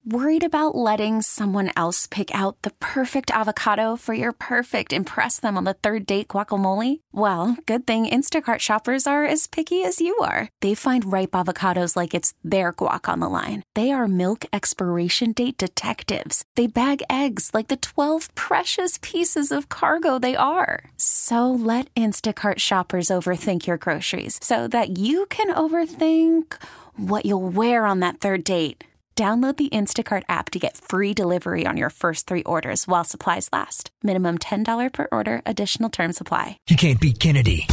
Worried about letting someone else pick out the perfect avocado for your perfect impress them on the third date guacamole? Well, good thing Instacart shoppers are as picky as you are. They find ripe avocados like it's their guac on the line. They are milk expiration date detectives. They bag eggs like the 12 precious pieces of cargo they are. So let Instacart shoppers overthink your groceries so that you can overthink what you'll wear on that third date. Download the Instacart app to get free delivery on your first 3 orders while supplies last. Minimum $10 per order. Additional terms apply. You can't beat Kennedy.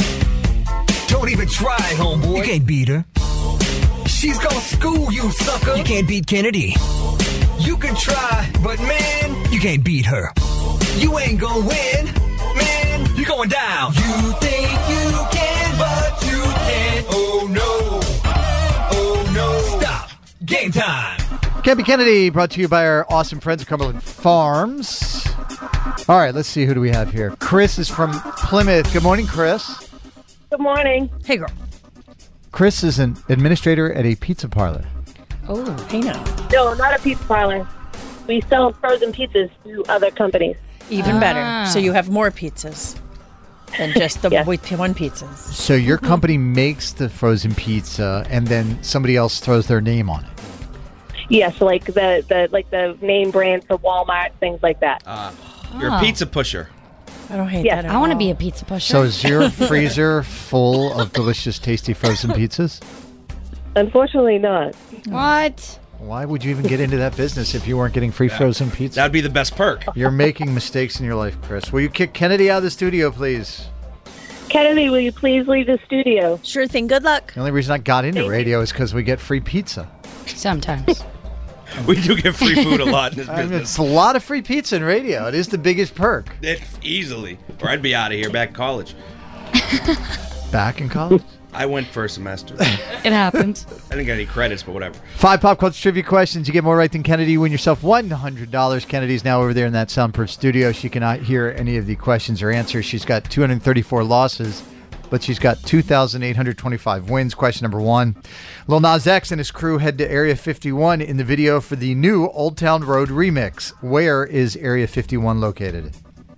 Don't even try, homeboy. You can't beat her. She's gonna school you, sucker. You can't beat Kennedy. You can try, but man, You can't beat her. you ain't gonna win. Man, you're going down. You think you can, but you can't. Oh no. Oh no. Stop. Game time. Campy Kennedy, brought to you by our awesome friends at Cumberland Farms. All right, let's see. Who do we have here? Chris is from Plymouth. Good morning, Chris. Good morning. Hey, girl. Chris is an administrator at a pizza parlor. Oh, hey now. No, not a pizza parlor. We sell frozen pizzas to other companies. Even better. So you have more pizzas than just the Yes. one pizzas. So your company makes the frozen pizza, and then somebody else throws their name on it. Yes, like the name brand for Walmart, things like that. You're a pizza pusher. I don't hate Yes. that at I want to all. be a pizza pusher. So is your freezer full of delicious, tasty frozen pizzas? Unfortunately, not. What? Why would you even get into that business if you weren't getting free frozen pizza? That'd be the best perk. You're making mistakes in your life, Chris. Will you kick Kennedy out of the studio, please? Kennedy, will you please leave the studio? Sure thing. Good luck. The only reason I got into Thank you. radio is because we get free pizza. Sometimes. We do get free food a lot in this I mean, business. it's a lot of free pizza in radio. It is the biggest perk. Easily. Or I'd be out of here back in college. Back in college? I went for a semester. I It happens. didn't get any credits, but whatever. 5 pop culture trivia questions. You get more right than Kennedy. You win yourself $100. Kennedy's now over there in that soundproof studio. She cannot hear any of the questions or answers. She's got 234 losses, but she's got 2,825 wins. Question number 1. Lil Nas X and his crew head to Area 51 in the video for the new Old Town Road remix. Where is Area 51 located?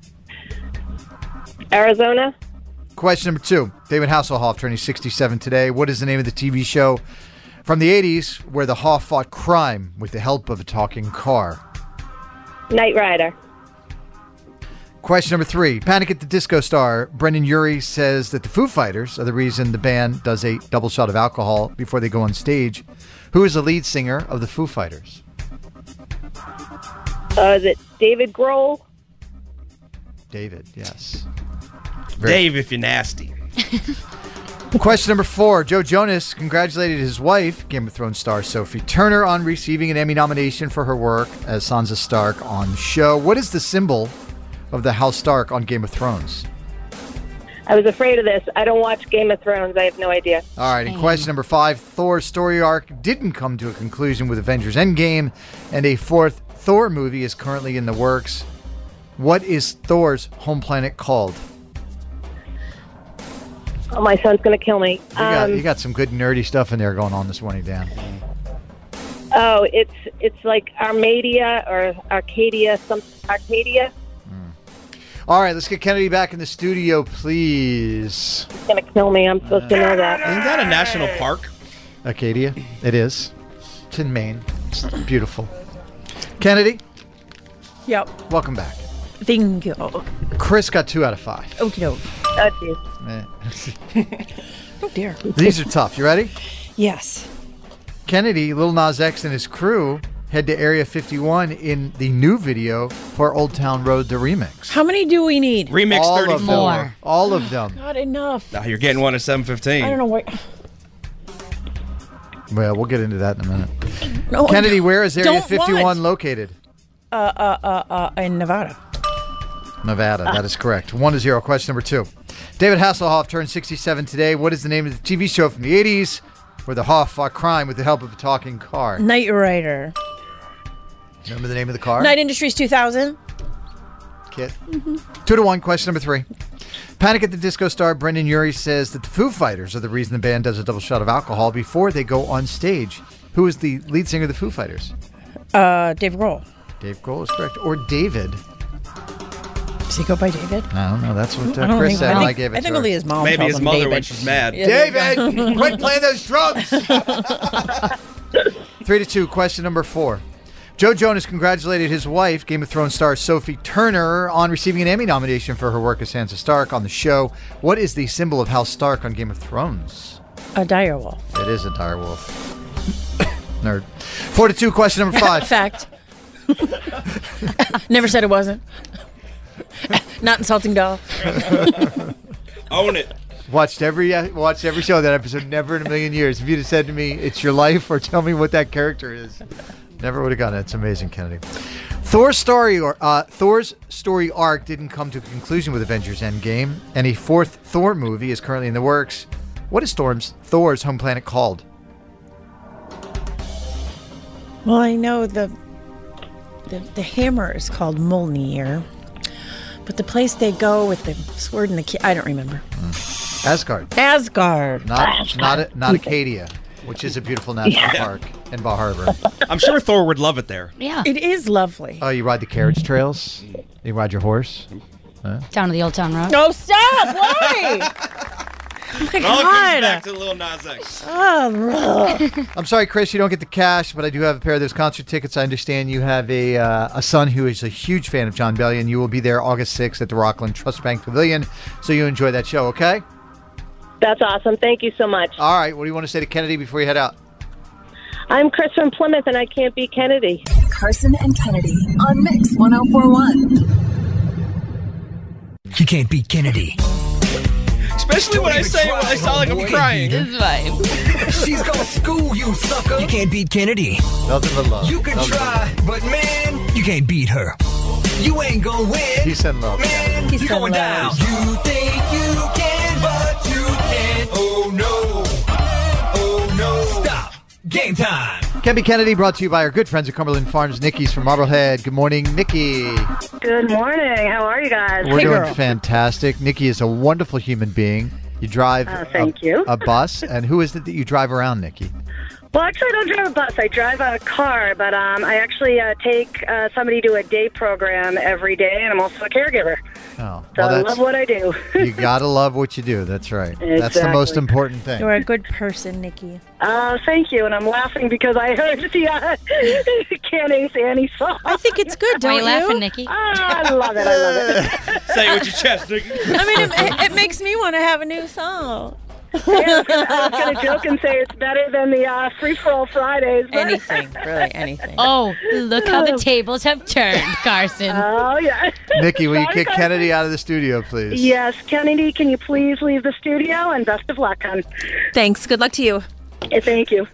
Arizona? Question number 2. David Hasselhoff turning 67 today. What is the name of the TV show from the 80s where the Hoff fought crime with the help of a talking car? Knight Rider. Question number 3. Panic at the Disco star Brendan Urie says that the Foo Fighters are the reason the band does a double shot of alcohol before they go on stage. Who is the lead singer of the Foo Fighters? Is it David Grohl? David, yes. Dave, if you're nasty. Question number 4. Joe Jonas congratulated his wife, Game of Thrones star Sophie Turner, on receiving an Emmy nomination for her work as Sansa Stark on the show. What is the symbol of the House Stark on Game of Thrones? I was afraid of this. I don't watch Game of Thrones. I have no idea. All right, and question number 5. Thor's story arc didn't come to a conclusion with Avengers Endgame, and a 4th Thor movie is currently in the works. What is Thor's home planet called? Oh, my son's going to kill me. You got some good nerdy stuff in there going on this morning, Dan. Oh, it's like Arcadia or Arcadia, Arcadia. All right, let's get Kennedy back in the studio, please. He's going to kill me. I'm supposed to know that. Isn't that a national park? Arcadia? It is. It's in Maine. It's beautiful. Kennedy, Yep. welcome back. Thank you. Chris got 2 out of 5. Okie doke. Oh, geez. Oh, dear. These are tough. You ready? Yes. Kennedy, Lil Nas X, and his crew head to Area 51 in the new video for Old Town Road, the remix. How many do we need? Remix All 34. of them. More. All of them. Not enough. Now you're getting one at 7:15. I don't know where. Well, we'll get into that in a minute. No, Kennedy, where is Area Don't 51 want. located? In Nevada. Nevada. That is correct. 1-0. Question number 2. David Hasselhoff turned 67 today. What is the name of the TV show from the 80s where the Hoff fought crime with the help of a talking car? Knight Rider. Remember the name of the car? Night Industries 2000. Kit. 2-1. Question number 3. Panic at the Disco star Brendan Urie says that the Foo Fighters are the reason the band does a double shot of alcohol before they go on stage. Who is the lead singer of the Foo Fighters? Dave Grohl. Dave Grohl is correct. Or David. Does he go by David? I don't know. That's what I don't Chris think- said I when I think- gave it I to think her. only his mom Maybe calls his him mother David. when she's mad. David, quit playing those drums. 3-2. Question number 4. Joe Jonas congratulated his wife, Game of Thrones star Sophie Turner, on receiving an Emmy nomination for her work as Sansa Stark on the show. What is the symbol of House Stark on Game of Thrones? A direwolf. It is a direwolf. Nerd. 4-2. Question number 5. Fact. Never said it wasn't. Not insulting doll. Own it. Watched every show that episode. Never in a million years. If you'd have said to me, "It's your life," or tell me what that character is, never would have gotten it. It's amazing, Kennedy. Thor's story arc didn't come to a conclusion with Avengers Endgame, and a 4th Thor movie is currently in the works. What is Thor's home planet called? Well, I know the hammer is called Mjolnir, but the place they go with the sword and the key, I don't remember. Asgard. Asgard. Not Acadia, which is a beautiful national park in Bar Harbor. I'm sure Thor would love it there. Yeah. It is lovely. Oh, you ride the carriage trails? You ride your horse? Down to the Old Town Road. No, stop! Why? Oh my It all comes God. back to Lil Nas X. Oh, I'm sorry, Chris, you don't get the cash, but I do have a pair of those concert tickets. I understand you have a son who is a huge fan of John Bellion. You will be there August 6th at the Rockland Trust Bank Pavilion, so you enjoy that show, okay? That's awesome. Thank you so much. All right, what do you want to say to Kennedy before you head out? I'm Chris from Plymouth, and I can't beat Kennedy. Carson and Kennedy on Mix 1041. You can't beat Kennedy. Especially when I say it, I sound like I'm crying. She's gonna school you, sucker. You can't beat Kennedy. Nothing but love. You can Nothing but try, but man, You can't beat her. you ain't gonna win. love. He said love. Man, He you're said going down. love. You think you can, but you can't. Oh no. Oh no. Stop. Game time. Ken B. Kennedy brought to you by our good friends at Cumberland Farms. Nikki's from Marblehead. Good morning, Nikki. Good morning. How are you guys? We're Hey, doing girl. fantastic. Nikki is a wonderful human being. You drive thank you. a bus. And who is it that you drive around, Nikki? Well, actually, I don't drive a bus. I drive a car, but I actually take somebody to a day program every day, and I'm also a caregiver. Oh, So I love what I do. you got to love what you do. That's right. That's the most Exactly. important thing. You're a good person, Nikki. Thank you, and I'm laughing because I heard the Can't Ace Annie song. I think it's good, Why don't are you you? laughing, Nikki? I love it. I love it. Say it with your chest, nigga. I mean, it makes me want to have a new song. I was going to joke and say it's better than the Free For All Fridays. But Anything, really, anything. Oh, look how the tables have turned, Carson. Oh, yeah. Nikki, will you Sorry, kick Carson. Kennedy out of the studio, please? Yes, Kennedy, can you please leave the studio? And best of luck, hon. Thanks. Good luck to you. Thank you.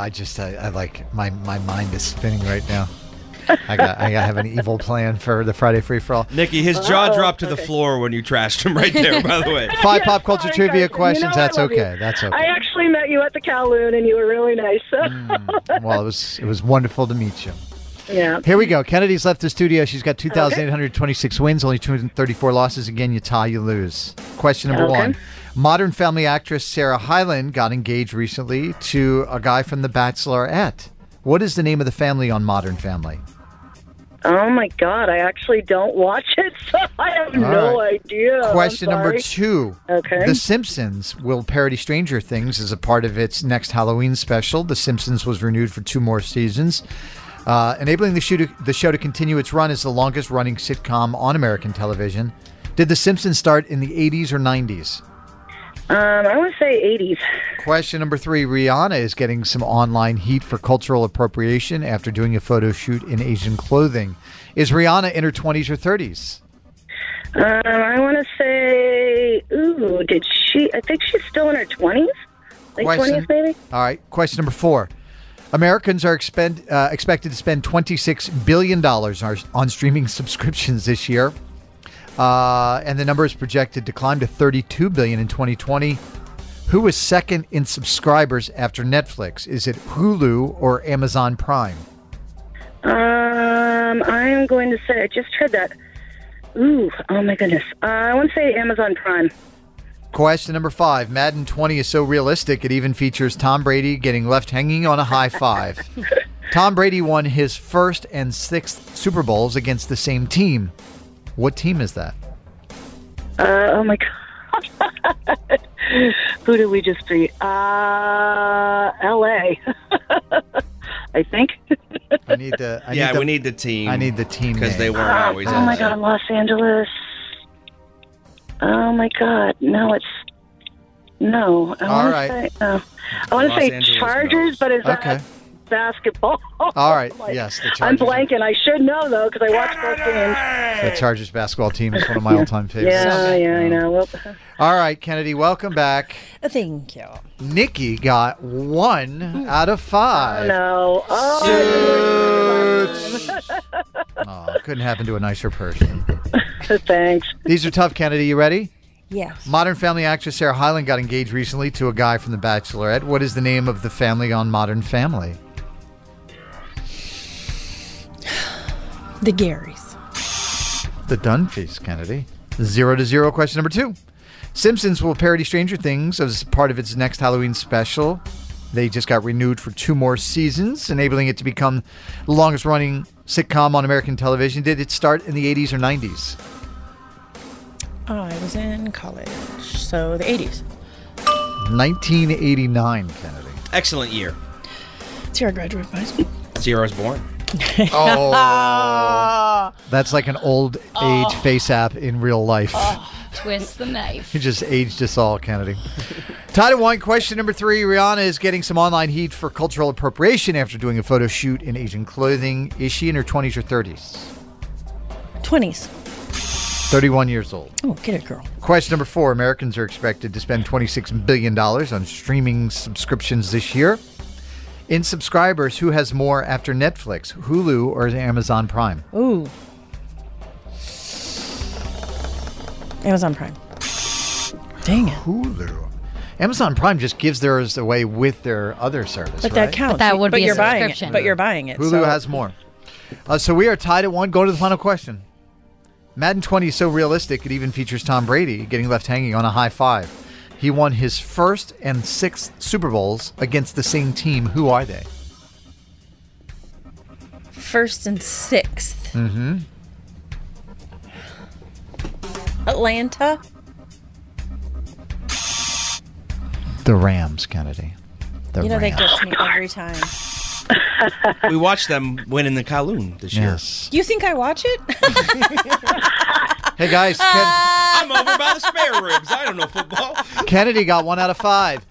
I like my mind is spinning right now. I have an evil plan for the Friday Free For All. Nikki, his jaw dropped to the floor when you trashed him right there, by the way. 5 pop culture Sorry, trivia Carson. questions. You know That's I love you. okay. That's okay. I actually met you at the Kowloon, and you were really nice. Well, it was wonderful to meet you. Yeah. Here we go. Kennedy's left the studio. She's got 2,826 wins, only 234 losses. Again, you tie, you lose. Question number Okay. 1. Modern Family actress Sarah Hyland got engaged recently to a guy from The Bachelorette. What is the name of the family on Modern Family? Oh, my God. I actually don't watch it, so I have no right. idea. Question I'm number sorry. 2. Okay. The Simpsons will parody Stranger Things as a part of its next Halloween special. The Simpsons was renewed for 2 more seasons, enabling the show to continue its run as the longest-running sitcom on American television. Did The Simpsons start in the 80s or 90s? I want to say 80s. Question number 3. Rihanna is getting some online heat for cultural appropriation after doing a photo shoot in Asian clothing. Is Rihanna in her 20s or 30s? I want to say, did she? I think she's still in her 20s. Late 20s, maybe? All right. Question number 4. Americans are expected to spend $26 billion on streaming subscriptions this year. And the number is projected to climb to $32 billion in 2020. Who is second in subscribers after Netflix? Is it Hulu or Amazon Prime? I'm going to say, I just heard that. Oh my goodness. I want to say Amazon Prime. Question number 5. Madden 20 is so realistic, it even features Tom Brady getting left hanging on a high five. Tom Brady won his first and sixth Super Bowls against the same team. What team is that? Oh my God. Who did we just beat? L.A. I think. We need the team. I need the team because name. they weren't always. Oh my God, Los Angeles. Oh my God, no, it's no. I want to say Chargers, but is that basketball? All right, yes, the Chargers. I'm blanking. I should know though because I watch both games. The Chargers basketball team is one of my all-time favorites. Yeah, I know. Well, all right, Kennedy, welcome back. Thank you. Nikki got 1 out of 5. Oh, no. Couldn't happen to a nicer person. Thanks. These are tough, Kennedy. You ready? Yes. Modern Family actress Sarah Hyland got engaged recently to a guy from The Bachelorette. What is the name of the family on Modern Family? The Garys. The Dunphys, Kennedy. 0-0. Question number 2. Simpsons will parody Stranger Things as part of its next Halloween special. They just got renewed for 2 more seasons, enabling it to become the longest-running sitcom on American television. Did it start in the 80s or 90s? I was in college, so the 80s. 1989, Kennedy. Excellent year. It's year I graduated from high school. It's the year I was born. Oh, that's like an old age face app in real life. Twist the knife. You just aged us all, Kennedy. Tied at 1. Question number 3. Rihanna is getting some online heat for cultural appropriation after doing a photo shoot in Asian clothing. Is she in her 20s or 30s? 20s. 31 years old. Oh, get it, girl. Question number 4. Americans are expected to spend $26 billion on streaming subscriptions this year. In subscribers, who has more after Netflix, Hulu, or Amazon Prime? Ooh. Amazon Prime. Dang it. Hulu. Amazon Prime just gives theirs away with their other service, But right? that counts. But that would be a you're buying subscription. it. But you're buying it. Hulu so. has more. So we are tied at 1. Go to the final question. Madden 20 is so realistic, it even features Tom Brady getting left hanging on a high five. He won his first and sixth Super Bowls against the same team. Who are they? First and sixth. Mm-hmm. Atlanta. The Rams, Kennedy. The They Rams. get to me every time. We watched them win in the Kowloon this year. Yes. You think I watch it? Hey, guys. I'm over by the spare ribs. I don't know football. Kennedy got 1 out of 5.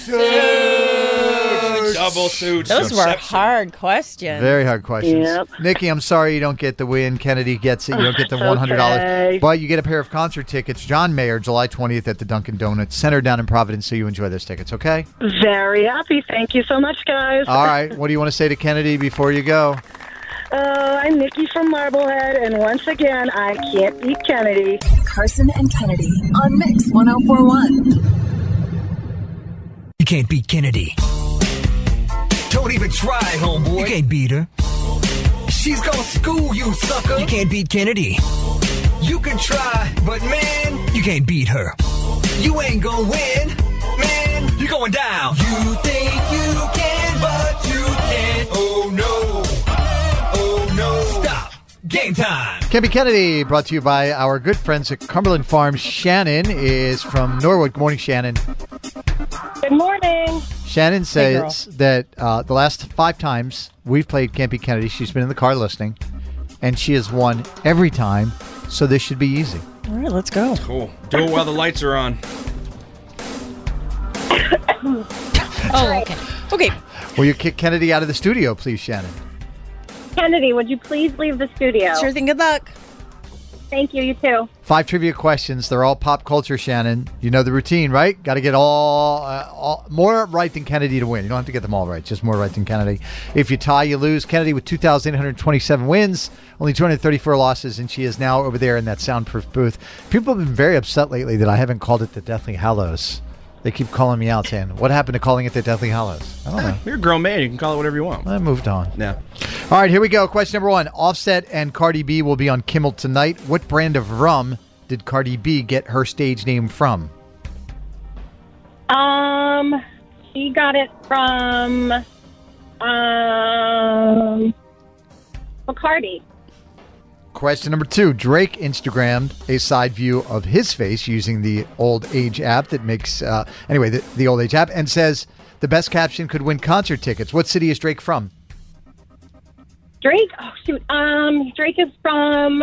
Double suits. Those were hard questions. Very hard questions. Yep. Nikki, I'm sorry you don't get the win. Kennedy gets it. You don't get the $100. Okay. But you get a pair of concert tickets. John Mayer, July 20th at the Dunkin' Donuts Center down in Providence. So you enjoy those tickets, okay? Very happy. Thank you so much, guys. All right. What do you want to say to Kennedy before you go? I'm Nikki from Marblehead, and once again, I can't beat Kennedy. Carson and Kennedy on Mix 1041. You can't beat Kennedy. Don't even try, homeboy. You can't beat her. She's gonna school you, sucker. You can't beat Kennedy. You can try, but man, You can't beat her. you ain't gonna win. Man, you're going down. You think you can, but you can't. Oh no. Oh no. Stop. Game time. Can't Beat Kennedy, brought to you by our good friends at Cumberland Farms. Shannon is from Norwood. Good morning, Shannon. Good morning. Shannon says that the last 5 times we've played Can't Beat Kennedy, she's been in the car listening, and she has won every time, so this should be easy. All right, let's go. Cool. Do it while the lights are on. Oh, okay. Okay. Will you kick Kennedy out of the studio, please, Shannon? Kennedy, would you please leave the studio? Sure thing. Good luck. Thank you. You too. 5 trivia questions. They're all pop culture, Shannon. You know the routine, right? Got to get all more right than Kennedy to win. You don't have to get them all right, just more right than Kennedy. If you tie, you lose. Kennedy with 2,827 wins, only 234 losses, and she is now over there in that soundproof booth. People have been very upset lately that I haven't called it the Deathly Hallows. They keep calling me out saying, what happened to calling it the Deathly Hallows? I don't know. You're a grown man. You can call it whatever you want. I moved on. Yeah. All right, here we go. Question number 1. Offset and Cardi B will be on Kimmel tonight. What brand of rum did Cardi B get her stage name from? She got it from Bacardi. Question number 2. Drake Instagrammed a side view of his face using the Old Age app that makes, the Old Age app, and says the best caption could win concert tickets. What city is Drake from? Drake? Oh, shoot. Drake is from...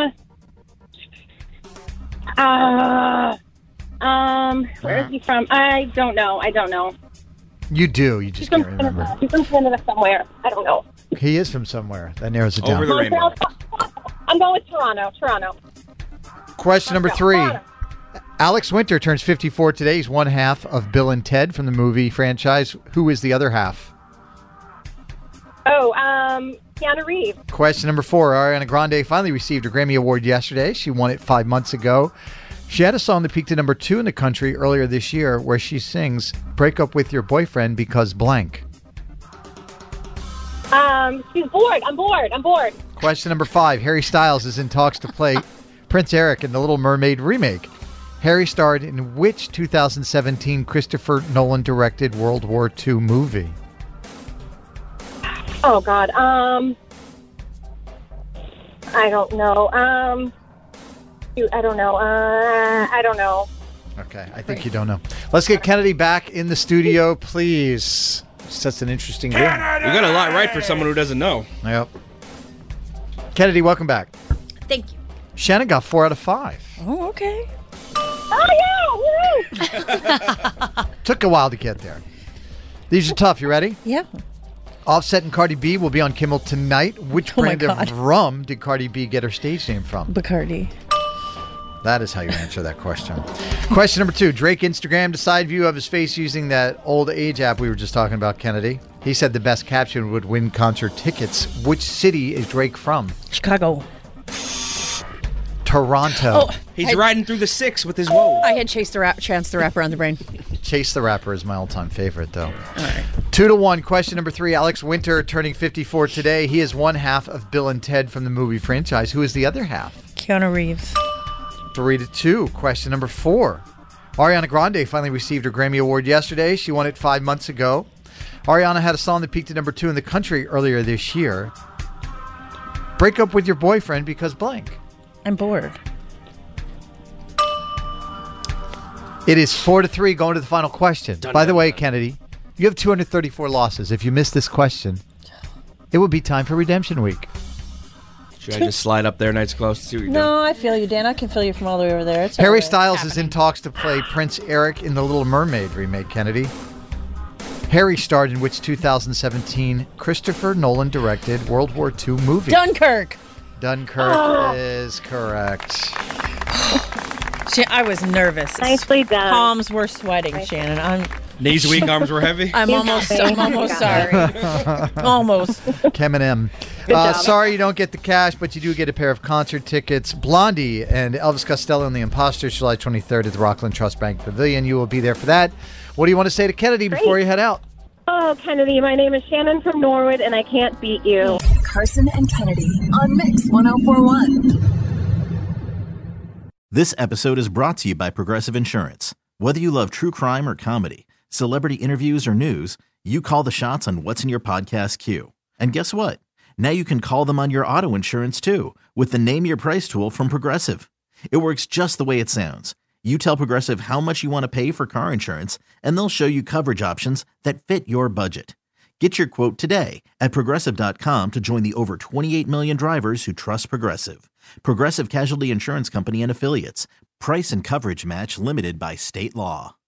where is he from? I don't know. You do. You just can't remember. He's from Canada somewhere. I don't know. He is from somewhere. That narrows it down. Over the rainbow. I'm going with Toronto. Question number 3. Alex Winter turns 54 today. He's one half of Bill and Ted from the movie franchise. Who is the other half? Keanu Reeves. Question number 4. Ariana Grande finally received her Grammy Award yesterday. She won it 5 months ago. She had a song that peaked at number 2 in the country earlier this year where she sings, "Break up with your boyfriend because blank." She's bored. I'm bored. Question number 5. Harry Styles is in talks to play Prince Eric in the Little Mermaid remake. Harry starred in which 2017 Christopher Nolan directed World War II movie? Oh, God. I don't know. I don't know. Okay, I think you don't know. Let's get Kennedy back in the studio, please. It's such an interesting game. You got a lot right for someone who doesn't know. Yep. Kennedy, welcome back. Thank you. Shannon got 4 out of 5. Oh, okay. Oh, yeah! Woo! Took a while to get there. These are tough. You ready? Yeah. Offset and Cardi B will be on Kimmel tonight. Which brand of rum did Cardi B get her stage name from? Bacardi. That is how you answer that question. Question number 2. Drake Instagrammed a side view of his face using that Old Age app we were just talking about, Kennedy. He said the best caption would win concert tickets. Which city is Drake from? Chicago. Toronto. Oh, He's riding through the 6 with his woe. I had Chance the Rapper on the brain. Chase the Rapper is my all-time favorite, though. All right. 2-1. Question number 3. Alex Winter turning 54 today. He is one half of Bill and Ted from the movie franchise. Who is the other half? Keanu Reeves. 3-2. Question number 4. Ariana Grande finally received her Grammy Award yesterday. She won it 5 months ago. Ariana had a song that peaked at number 2 in the country earlier this year. Break up with your boyfriend because blank. I'm bored. It is 4-3 going to the final question. By the way, Kennedy, you have 234 losses. If you miss this question, it would be time for redemption week. Should I just slide up there nice close to see what you're doing? No, I feel you, Dan. I can feel you from all the way over there. It's Harry all right. Styles is in talks to play Prince Eric in the Little Mermaid remake, Kennedy. Harry starred in which 2017 Christopher Nolan directed World War II movie? Dunkirk. Dunkirk is correct. I was nervous. Nicely done. Palms were sweating, Shannon. Knees weak, arms were heavy. I'm almost sorry. Almost. Chem and M. Sorry you don't get the cash, but you do get a pair of concert tickets. Blondie and Elvis Costello and the Imposters, July 23rd at the Rockland Trust Bank Pavilion. You will be there for that. What do you want to say to Kennedy before you head out? Oh, Kennedy, my name is Shannon from Norwood, and I can't beat you. Carson and Kennedy on Mix 104.1. This episode is brought to you by Progressive Insurance. Whether you love true crime or comedy, celebrity interviews or news, you call the shots on what's in your podcast queue. And guess what? Now you can call them on your auto insurance too with the Name Your Price tool from Progressive. It works just the way it sounds. You tell Progressive how much you want to pay for car insurance, and they'll show you coverage options that fit your budget. Get your quote today at Progressive.com to join the over 28 million drivers who trust Progressive. Progressive Casualty Insurance Company and Affiliates. Price and coverage match limited by state law.